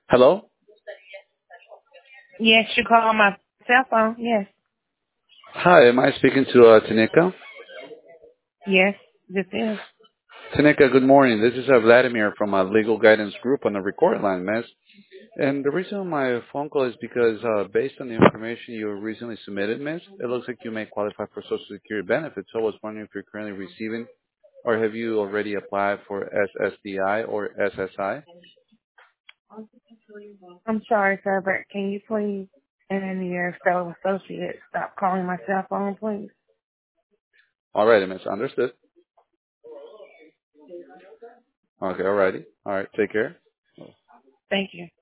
Hello? Yes, you call my cell phone. Yes. Hi, am I speaking to Tanika? Yes, this is. Tanika, good morning. This is Vladimir from Legal Guidance Group on the record line, miss. And the reason my phone call is because based on the information you recently submitted, miss, it looks like you may qualify for Social Security benefits. So I was wondering if you're currently receiving or have you already applied for SSDI or SSI? I'm sorry, sir, but can you please and your fellow associates stop calling my cell phone, please? Alrighty, miss. Understood. Okay, alrighty. Alright, take care. Thank you.